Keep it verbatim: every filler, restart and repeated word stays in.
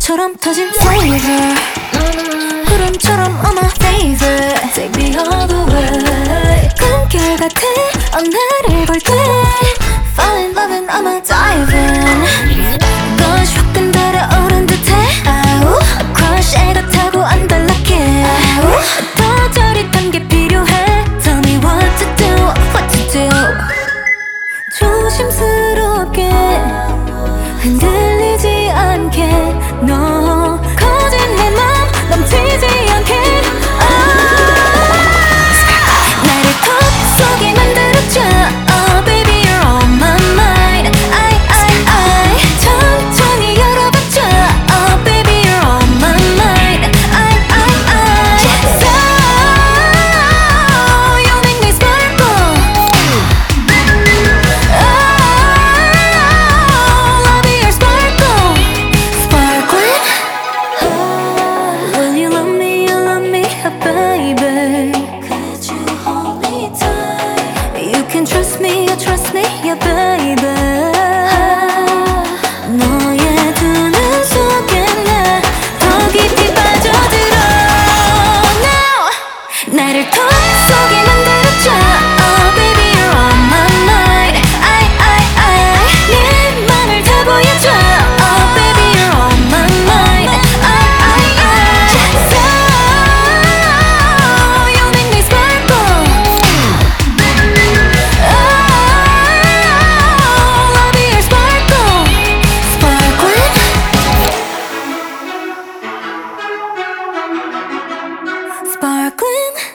불꽃처럼 터진 flavor 구름처럼 on my favorite Take me all the way 꿈결 같아 어 나를 볼 때 Fall in love and I'ma dive in Gush 확 달아오른 듯해 아우 Crush 애가 타고 안달나게 아우 더 저릿한 게 필요해 Tell me what to do, what to do 조심스럽게 흔들리지 않게 너 커진 내 맘 넘치지 않게 나를 턱 쏘게 만들어줘 Oh baby you're on my mind I, I, I 천천히 열어봐줘 Oh baby you're on my mind I, I, I So you make me sparkle Oh I'll be your sparkle Sparkling Will you love me, you love me, oh, baby Could you hold me tight You can trust me, you trust me, yeah baby 너의 두 눈 속에 나 더 깊이 빠져들어 Now 나를 턱 쏘게 만들어줘 Oh baby you're on my mind I, I, I 네 맘을 다 보여줘 Oh baby you're on my mind I, I, I So you make me sparkle Oh I'll be your sparkle Sparkling Sparkling